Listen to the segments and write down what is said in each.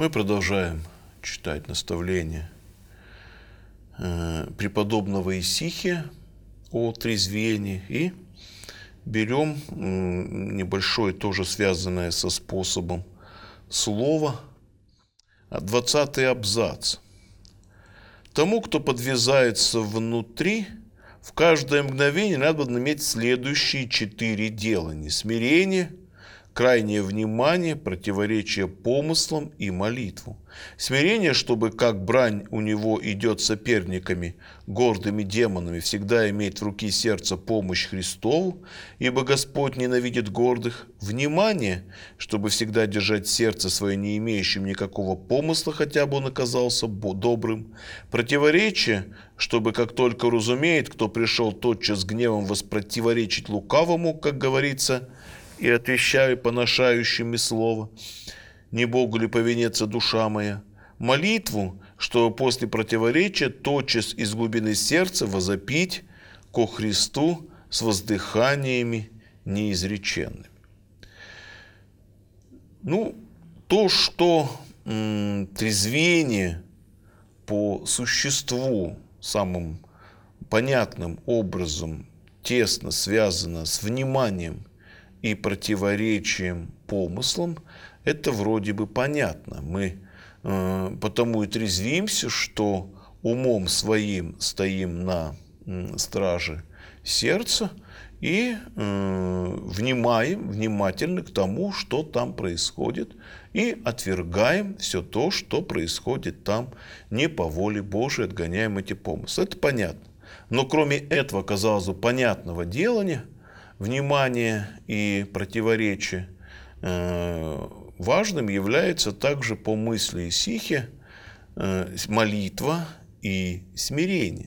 Мы продолжаем читать наставления преподобного Исихия о трезвении и берем небольшое, тоже связанное со способом слова, 20-й абзац. Тому, кто подвязается внутри, в каждое мгновение надо иметь следующие 4 делания: смирение, крайнее внимание, противоречие помыслам и молитву. Смирение, чтобы, как брань у него идет соперниками, гордыми демонами, всегда иметь в руке сердце помощь Христову, ибо Господь ненавидит гордых. Внимание, чтобы всегда держать сердце свое не имеющим никакого помысла, хотя бы он оказался добрым. Противоречие, чтобы, как только разумеет, кто пришел тотчас гневом воспротиворечить лукавому, как говорится, и отвещаю поношающими слово, не Богу ли повинется душа моя. Молитву, чтобы после противоречия тотчас из глубины сердца возопить ко Христу с воздыханиями неизреченными. То, что трезвение по существу самым понятным образом тесно связано с вниманием и противоречием помыслам, это вроде бы понятно. Мы потому и трезвимся, что умом своим стоим на страже сердца и внимаем внимательно к тому, что там происходит, и отвергаем все то, что происходит там не по воле Божией, отгоняем эти помыслы. Это понятно. Но кроме этого, казалось бы, понятного делания, внимание и противоречие, важным является также по мысли Исихия молитва и смирение.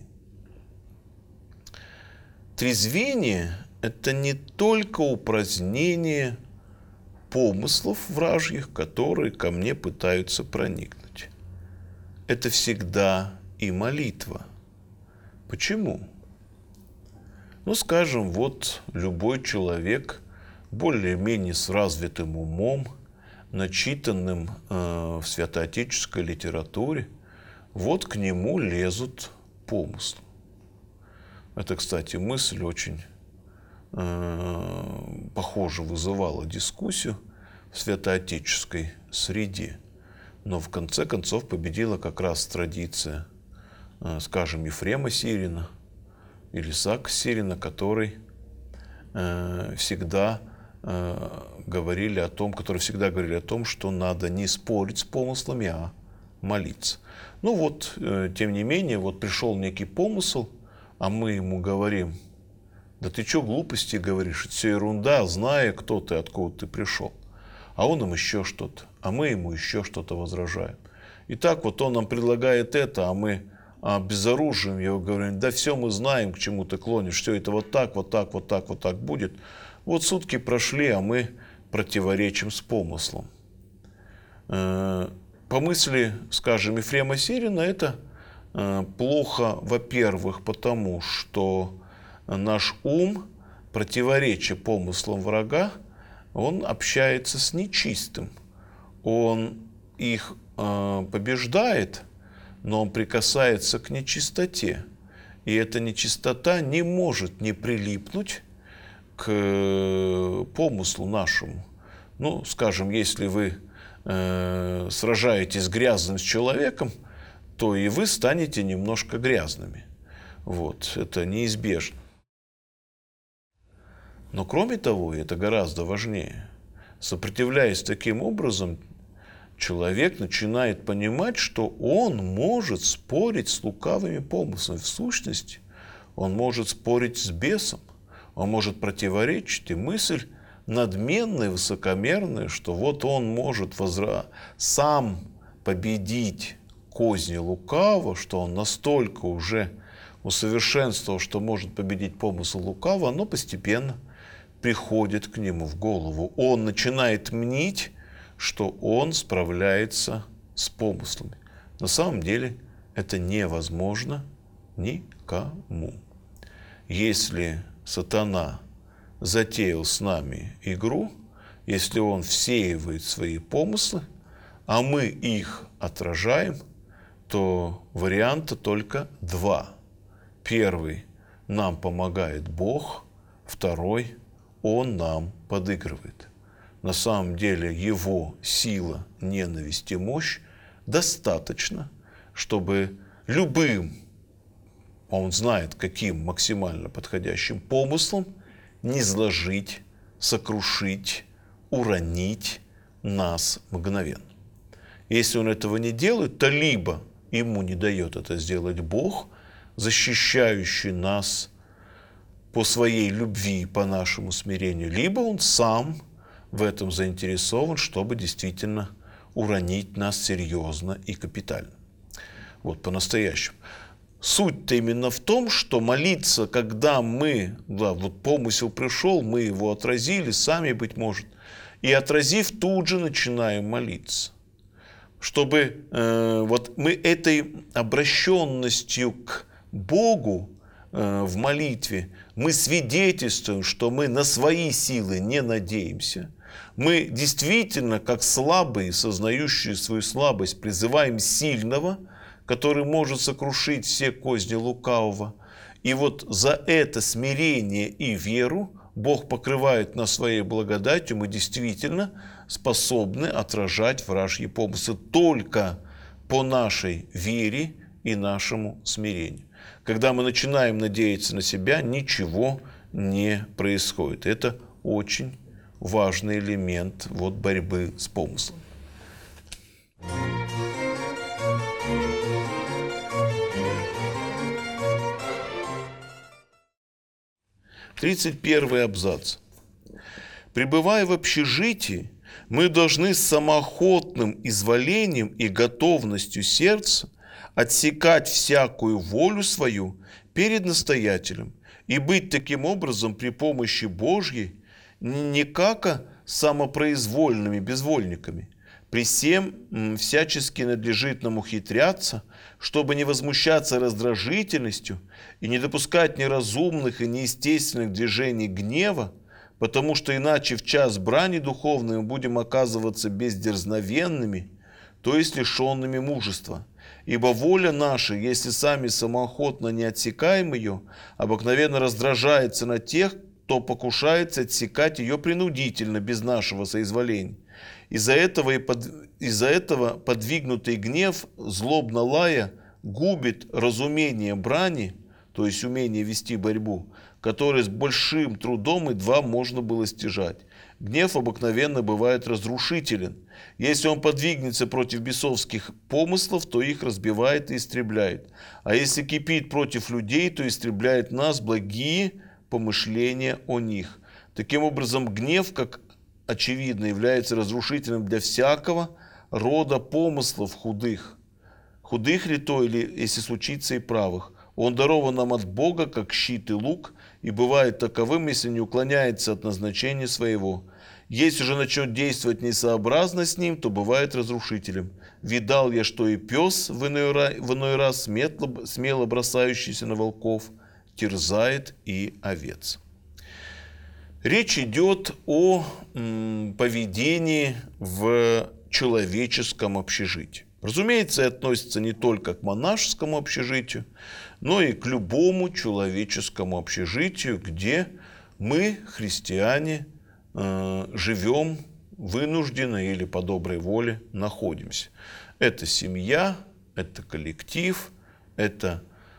Трезвение – это не только упразднение помыслов вражьих, которые ко мне пытаются проникнуть. Это всегда и молитва. Почему? Скажем, вот любой человек, более-менее с развитым умом, начитанным в святоотеческой литературе, вот к нему лезут помыслы. Это, кстати, мысль очень похоже вызывала дискуссию в святоотеческой среде. Но в конце концов победила как раз традиция, скажем, Ефрема Сирина или Исаака Сирина, который всегда говорили о том, что надо не спорить с помыслами, а молиться. Тем не менее, пришел некий помысл, а мы ему говорим: да ты что глупости говоришь, это все ерунда, зная, кто ты, откуда ты пришел. А он им еще что-то, а мы ему еще что-то возражаем. И так он нам предлагает это, а мы обезоруживаем его, говорим: да все мы знаем, к чему ты клонишь, все это вот так будет. Сутки прошли, а мы противоречим с помыслом. По мысли, скажем, Ефрема Сирина, это плохо, во-первых, потому что наш ум, противоречия помыслам врага, он общается с нечистым. Он их побеждает, но он прикасается к нечистоте. И эта нечистота не может не прилипнуть к помыслу нашему. Скажем, если вы сражаетесь грязным с человеком, то и вы станете немножко грязными. Это неизбежно. Но кроме того, и это гораздо важнее, сопротивляясь таким образом, человек начинает понимать, что он может спорить с лукавыми помыслами. В сущности, он может спорить с бесом, он может противоречить. И мысль надменная, высокомерная, что он может сам победить козни лукавого, что он настолько уже усовершенствовал, что может победить помысл лукавого, оно постепенно приходит к нему в голову. Он начинает мнить, что он справляется с помыслами. На самом деле это невозможно никому. Если сатана затеял с нами игру, если он всеивает свои помыслы, а мы их отражаем, то варианта только два. Первый – нам помогает Бог, второй – Он нам подыгрывает. На самом деле Его сила, ненависть и мощь достаточно, чтобы любым, Он знает, каким максимально подходящим помыслом, низложить, сокрушить, уронить нас мгновенно. Если Он этого не делает, то либо Ему не дает это сделать Бог, защищающий нас по своей любви, по нашему смирению, либо Он сам в этом заинтересован, чтобы действительно уронить нас серьезно и капитально. Вот по-настоящему. Суть-то именно в том, что молиться, когда мы, вот помысел пришел, мы его отразили, сами, быть может, и отразив, тут же начинаем молиться. Чтобы вот мы этой обращенностью к Богу в молитве, мы свидетельствуем, что мы на свои силы не надеемся. Мы действительно, как слабые, сознающие свою слабость, призываем сильного, который может сокрушить все козни лукавого. И вот за это смирение и веру Бог покрывает нас своей благодатью, мы действительно способны отражать вражьи помыслы только по нашей вере и нашему смирению. Когда мы начинаем надеяться на себя, ничего не происходит. Это очень важный элемент борьбы с помыслом. 31 абзац. Пребывая в общежитии, мы должны с самоохотным изволением и готовностью сердца отсекать всякую волю свою перед настоятелем и быть таким образом при помощи Божьей не как самопроизвольными безвольниками. При сем всячески надлежит нам ухитряться, чтобы не возмущаться раздражительностью и не допускать неразумных и неестественных движений гнева, потому что иначе в час брани духовной мы будем оказываться бездерзновенными, то есть лишенными мужества. Ибо воля наша, если сами самоохотно не отсекаем ее, обыкновенно раздражается на тех, кто покушается отсекать ее принудительно, без нашего соизволения. Из-за этого подвигнутый гнев, злобно лая, губит разумение брани, то есть умение вести борьбу, которое с большим трудом едва можно было стяжать. Гнев обыкновенно бывает разрушителен. Если он подвигнется против бесовских помыслов, то их разбивает и истребляет. А если кипит против людей, то истребляет нас благие помышления о них. Таким образом, гнев, как очевидно, является разрушительным для всякого рода помыслов худых. Худых ли то, или, если случится, и правых. Он дарован нам от Бога, как щит и лук, и бывает таковым, если не уклоняется от назначения своего. Если же начнет действовать несообразно с ним, то бывает разрушителем. Видал я, что и пес в иной раз, смело бросающийся на волков, терзает и овец. Речь идет о поведении в человеческом общежитии. Разумеется, это относится не только к монашескому общежитию, но и к любому человеческому общежитию, где мы, христиане, живем вынужденно или по доброй воле находимся. Это семья, это коллектив, это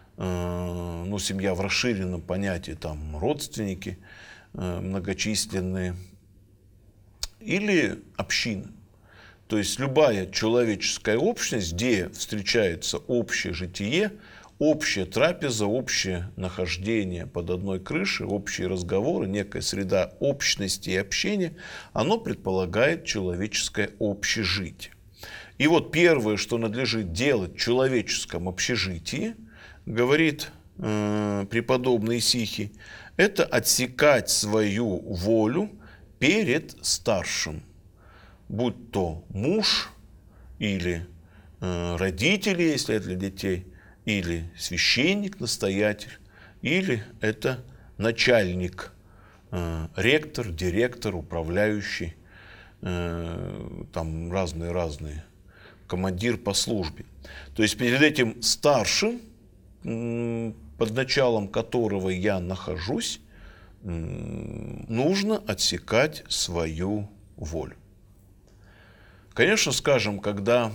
семья в расширенном понятии, там родственники многочисленные, или община. То есть любая человеческая общность, где встречается общее житие, общая трапеза, общее нахождение под одной крышей, общие разговоры, некая среда общности и общения, оно предполагает человеческое общежитие. И вот первое, что надлежит делать в человеческом общежитии, говорит преподобный Исихий, это отсекать свою волю перед старшим, будь то муж или родители, если это для детей, или священник, настоятель, или это начальник, ректор, директор, управляющий, там разные командир по службе. То есть перед этим старшим, под началом которого я нахожусь, нужно отсекать свою волю. Конечно, скажем, когда,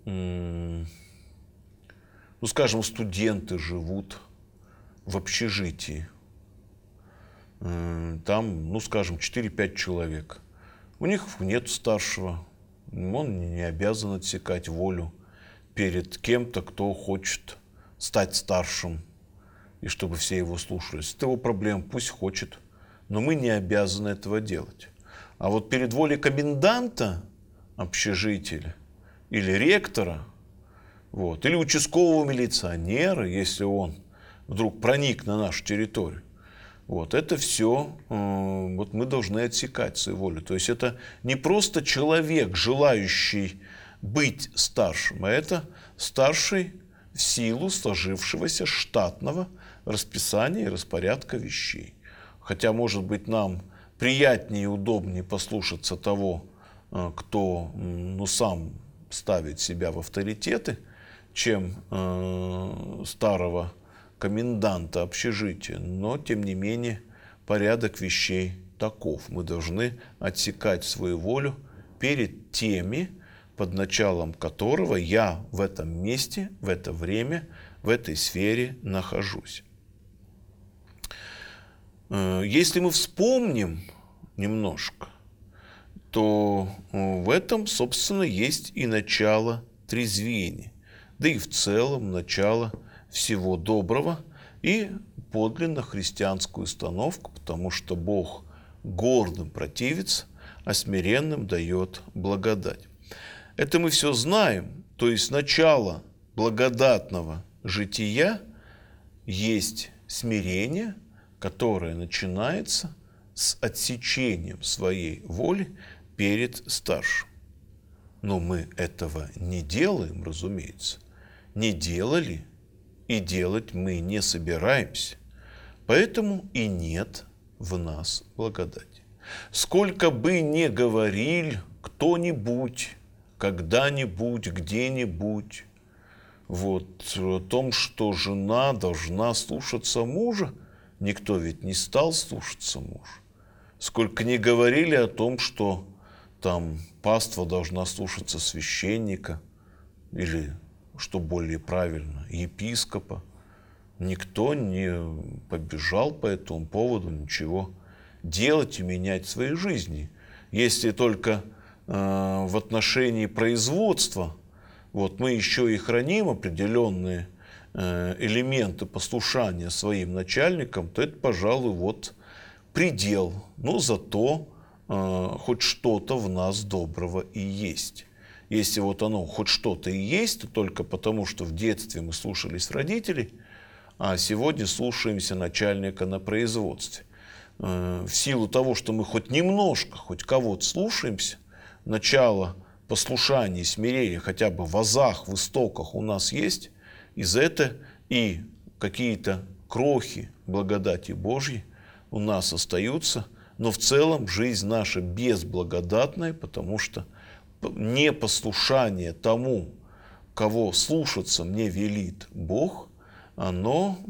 скажем, студенты живут в общежитии, там, скажем, 4-5 человек, у них нет старшего, он не обязан отсекать волю перед кем-то, кто хочет стать старшим, и чтобы все его слушались. Это его проблема, пусть хочет, но мы не обязаны этого делать. А вот перед волей коменданта общежития или ректора, или участкового милиционера, если он вдруг проник на нашу территорию, это все мы должны отсекать свою волю. То есть это не просто человек, желающий быть старшим, а это старший в силу сложившегося штатного расписания и распорядка вещей. Хотя, может быть, нам приятнее и удобнее послушаться того, кто сам ставит себя в авторитеты, чем старого коменданта общежития. Но, тем не менее, порядок вещей таков. Мы должны отсекать свою волю перед теми, под началом которого я в этом месте, в это время, в этой сфере нахожусь. Если мы вспомним немножко, то в этом, собственно, есть и начало трезвения, да и в целом начало всего доброго и подлинно христианскую установку, потому что Бог гордым противится, а смиренным дает благодать. Это мы все знаем, то есть начало благодатного жития есть смирение, которое начинается с отсечением своей воли перед старшим. Но мы этого не делаем, разумеется, не делали и делать мы не собираемся. Поэтому и нет в нас благодати. Сколько бы ни говорил кто-нибудь, когда-нибудь, где-нибудь, о том, что жена должна слушаться мужа, никто ведь не стал слушаться мужа. Сколько ни говорили о том, что там паства должна слушаться священника, или, что более правильно, епископа, никто не побежал по этому поводу ничего делать и менять в своей жизни. Если только в отношении производства мы еще и храним определенные элементы послушания своим начальникам, то это, пожалуй, предел. Но зато хоть что-то в нас доброго и есть. Если оно хоть что-то и есть, то только потому, что в детстве мы слушались родителей, а сегодня слушаемся начальника на производстве. В силу того, что мы хоть немножко, хоть кого-то слушаемся, начало послушания и смирения хотя бы в азах, в истоках у нас есть, и за это и какие-то крохи благодати Божьей у нас остаются, но в целом жизнь наша безблагодатная, потому что непослушание тому, кого слушаться мне велит Бог, оно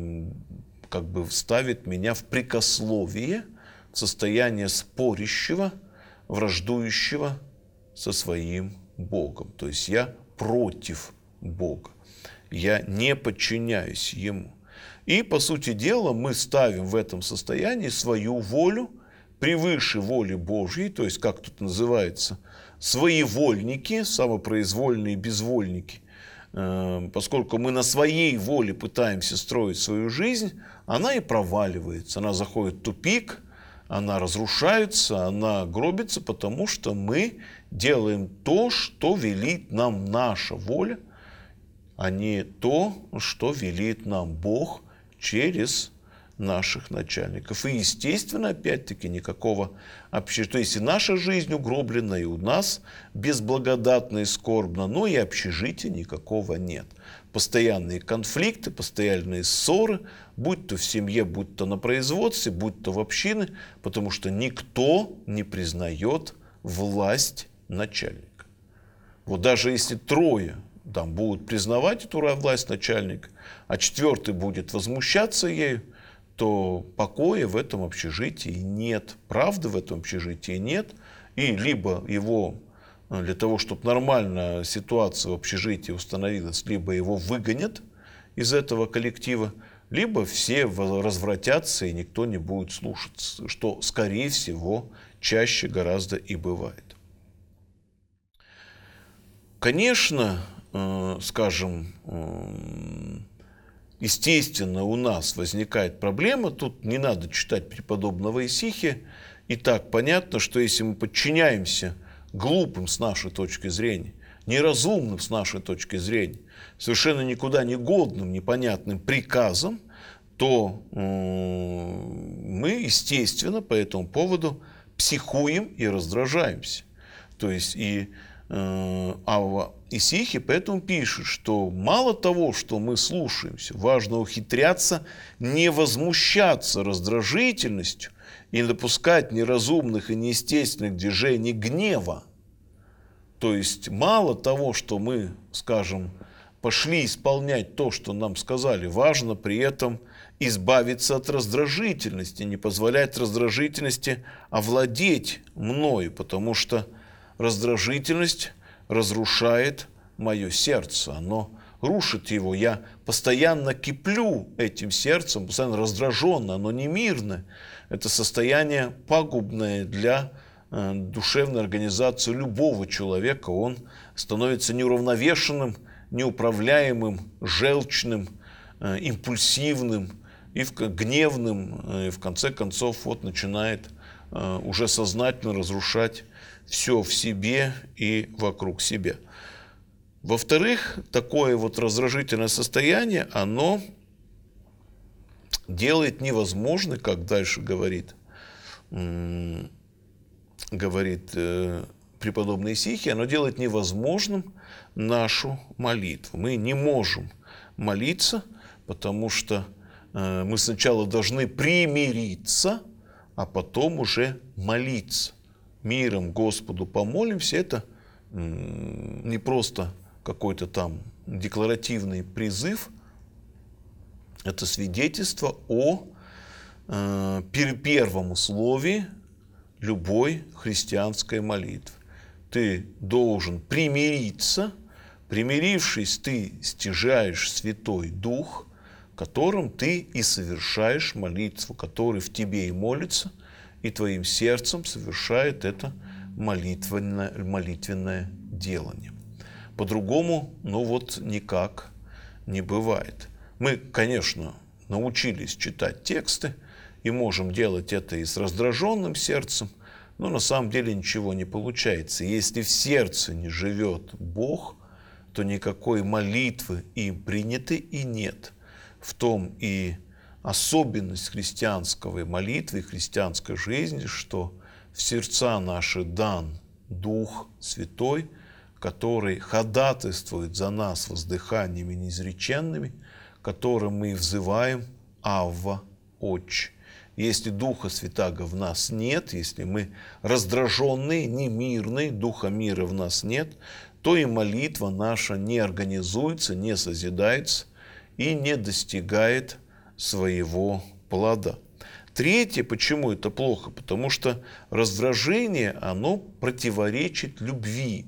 ставит меня в прекословие, в состояние спорящего, враждующего со своим Богом. То есть я против Бога. Я не подчиняюсь Ему. И, по сути дела, мы ставим в этом состоянии свою волю превыше воли Божьей, то есть, как тут называется, своевольники, самопроизвольные безвольники. Поскольку мы на своей воле пытаемся строить свою жизнь, она и проваливается, она заходит в тупик, она разрушается, она гробится, потому что мы делаем то, что велит нам наша воля, а не то, что велит нам Бог через наших начальников. И, естественно, опять-таки, никакого общежития. То есть и наша жизнь угроблена, и у нас безблагодатно и скорбно, но и общежития никакого нет. Постоянные конфликты, постоянные ссоры, будь то в семье, будь то на производстве, будь то в общине, потому что никто не признает власть начальника. Вот даже если трое там будут признавать эту власть начальника, а четвертый будет возмущаться ею, то покоя в этом общежитии нет, правды в этом общежитии нет, и либо его для того, чтобы нормальная ситуация в общежитии установилась, либо его выгонят из этого коллектива, либо все развратятся и никто не будет слушаться, что, скорее всего, чаще гораздо и бывает. Конечно, скажем, естественно, у нас возникает проблема, тут не надо читать преподобного Исихия, и так понятно, что если мы подчиняемся глупым с нашей точки зрения, неразумным с нашей точки зрения, совершенно никуда не годным, непонятным приказам, то мы, естественно, по этому поводу психуем и раздражаемся. То есть и Авва Исихий поэтому пишет, что мало того, что мы слушаемся, важно ухитряться не возмущаться раздражительностью и не допускать неразумных и неестественных движений гнева. То есть мало того, что мы, скажем, пошли исполнять то, что нам сказали, важно при этом избавиться от раздражительности, не позволять раздражительности овладеть мною, потому что раздражительность разрушает мое сердце, оно рушит его. Я постоянно киплю этим сердцем, постоянно раздраженно, оно не мирное. Это состояние пагубное для душевной организации любого человека. Он становится неуравновешенным, неуправляемым, желчным, импульсивным, и гневным, и в конце концов вот начинает уже сознательно разрушать все в себе и вокруг себя. Во-вторых, такое вот раздражительное состояние, оно делает невозможной, как дальше говорит преподобный Исихий, оно делает невозможным нашу молитву. Мы не можем молиться, потому что мы сначала должны примириться, а потом уже молиться. Миром Господу помолимся. Это не просто какой-то там декларативный призыв, это свидетельство о первом условии любой христианской молитвы. Ты должен примириться, примирившись, ты стяжаешь Святой Дух, которым ты и совершаешь молитву, который в тебе и молится, и твоим сердцем совершает это молитвенное делание. По-другому, никак не бывает. Мы, конечно, научились читать тексты и можем делать это и с раздраженным сердцем, но на самом деле ничего не получается. Если в сердце не живет Бог, то никакой молитвы им принятой и нет. В том и особенность христианской молитвы, христианской жизни, что в сердца наши дан Дух Святой, который ходатайствует за нас воздыханиями неизреченными, которым мы взываем «Авва, Отче». Если Духа Святаго в нас нет, если мы раздраженные, немирные, Духа мира в нас нет, то и молитва наша не организуется, не созидается и не достигает своего плода. Третье, почему это плохо? Потому что раздражение, оно противоречит любви.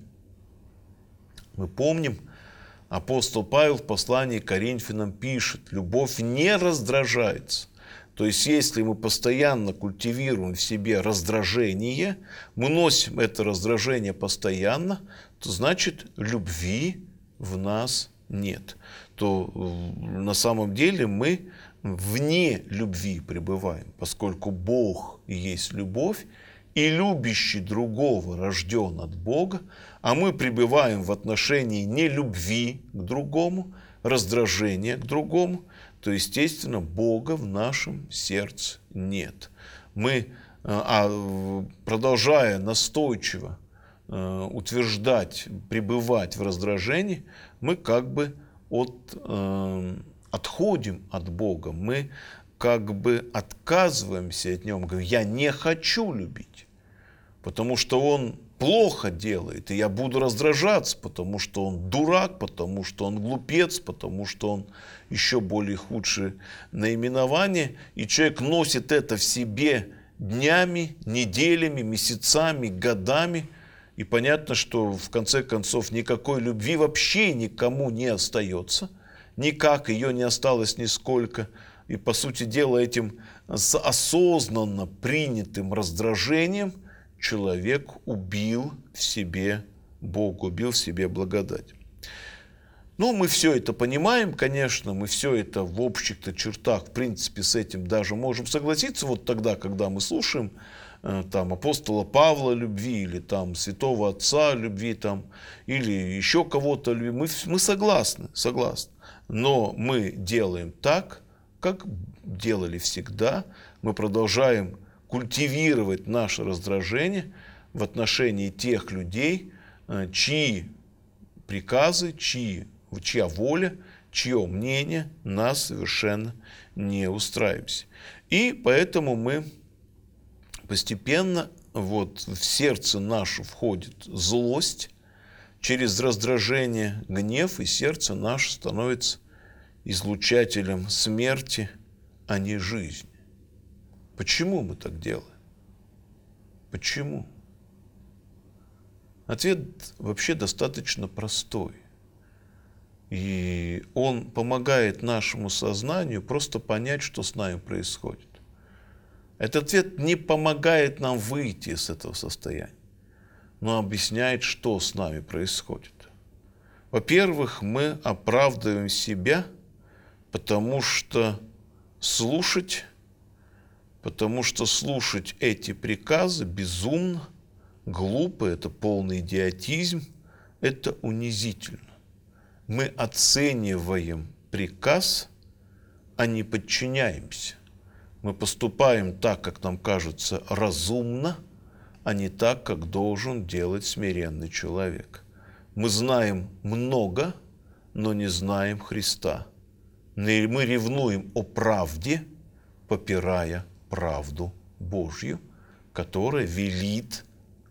Мы помним, апостол Павел в послании к Коринфянам пишет: любовь не раздражается. То есть, если мы постоянно культивируем в себе раздражение, мы носим это раздражение постоянно, то значит, любви в нас нет. То на самом деле мы вне любви пребываем, поскольку Бог есть любовь, и любящий другого рожден от Бога, а мы пребываем в отношении нелюбви к другому, раздражения к другому, то, естественно, Бога в нашем сердце нет. Мы, продолжая настойчиво утверждать, пребывать в раздражении, мы как бы отходим от Бога, мы как бы отказываемся от Него, говорим: я не хочу любить, потому что Он плохо делает, и я буду раздражаться, потому что он дурак, потому что он глупец, потому что он еще более худшее наименование, и человек носит это в себе днями, неделями, месяцами, годами, и понятно, что в конце концов никакой любви вообще никому не остается, никак ее не осталось нисколько, и по сути дела этим осознанно принятым раздражением человек убил в себе Бога, убил в себе благодать. Ну, мы все это понимаем, конечно, мы все это в общих-то чертах, в принципе, с этим даже можем согласиться, вот тогда, когда мы слушаем там апостола Павла любви, или там святого отца любви, там, или еще кого-то любви, мы согласны. Но мы делаем так, как делали всегда, мы продолжаем культивировать наше раздражение в отношении тех людей, чьи приказы, чья воля, чье мнение нас совершенно не устраивает. И поэтому мы постепенно вот в сердце наше входит злость, через раздражение гнев, и сердце наше становится излучателем смерти, а не жизни. Почему мы так делаем? Почему? Ответ вообще достаточно простой. И он помогает нашему сознанию просто понять, что с нами происходит. Этот ответ не помогает нам выйти из этого состояния, но объясняет, что с нами происходит. Во-первых, мы оправдываем себя, потому что слушать эти приказы безумно, глупо, это полный идиотизм, это унизительно. Мы оцениваем приказ, а не подчиняемся. Мы поступаем так, как нам кажется, разумно, а не так, как должен делать смиренный человек. Мы знаем много, но не знаем Христа. Мы ревнуем о правде, попирая правду Божью, которая велит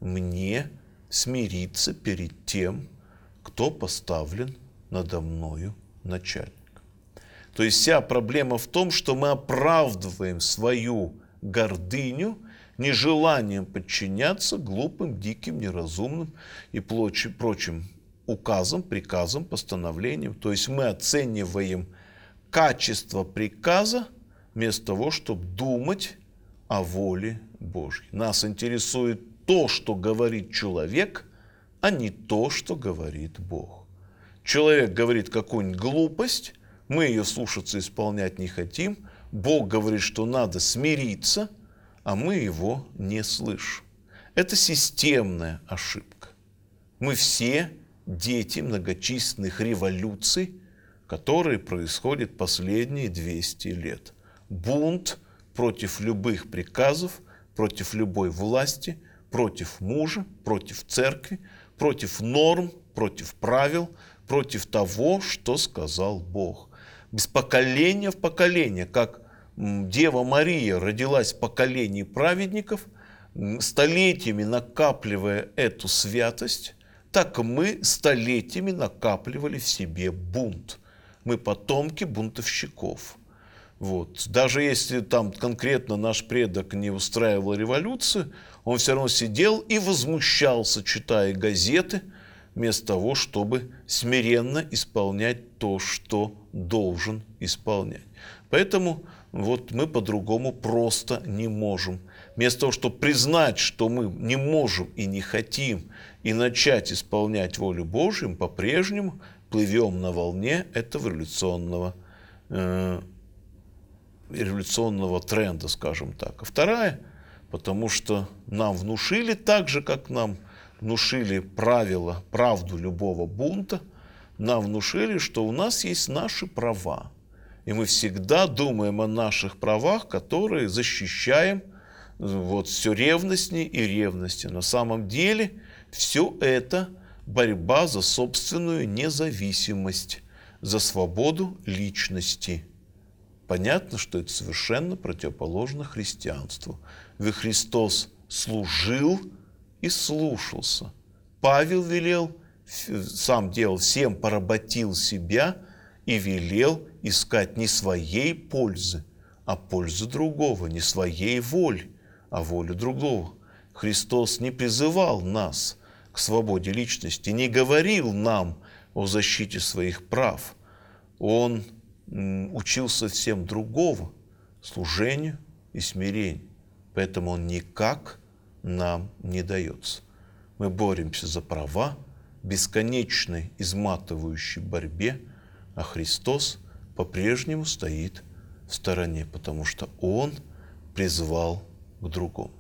мне смириться перед тем, кто поставлен надо мною начальник. То есть вся проблема в том, что мы оправдываем свою гордыню нежеланием подчиняться глупым, диким, неразумным и прочим указам, приказам, постановлениям. То есть мы оцениваем качество приказа вместо того, чтобы думать о воле Божьей. Нас интересует то, что говорит человек, а не то, что говорит Бог. Человек говорит какую-нибудь глупость, мы ее слушаться, исполнять не хотим. Бог говорит, что надо смириться, а мы его не слышим. Это системная ошибка. Мы все дети многочисленных революций, которые происходят последние 200 лет. Бунт против любых приказов, против любой власти, против мужа, против церкви, против норм, против правил, против того, что сказал Бог. Из поколения в поколение, как Дева Мария родилась в поколении праведников, столетиями накапливая эту святость, так мы столетиями накапливали в себе бунт. Мы потомки бунтовщиков. Вот. Даже если там конкретно наш предок не устраивал революцию, он все равно сидел и возмущался, читая газеты, вместо того, чтобы смиренно исполнять то, что должен исполнять. Поэтому вот мы по-другому просто не можем. Вместо того, чтобы признать, что мы не можем и не хотим, и начать исполнять волю Божью, мы по-прежнему плывем на волне этого революционного тренда, скажем так. А вторая, потому что нам внушили так же, как нам внушили правду любого бунта, нам внушили, что у нас есть наши права. И мы всегда думаем о наших правах, которые защищаем вот все ревностнее и ревностнее. На самом деле все это борьба за собственную независимость, за свободу личности. Понятно, что это совершенно противоположно христианству. Ведь Христос служил и слушался. Павел велел, сам делал, всем поработил себя и велел искать не своей пользы, а пользы другого, не своей воли, а волю другого. Христос не призывал нас к свободе личности, не говорил нам о защите своих прав. Он учил совсем другого – служению и смирению. Поэтому он никак нам не дается. Мы боремся за права в бесконечной изматывающей борьбе, а Христос по-прежнему стоит в стороне, потому что Он призвал к другому.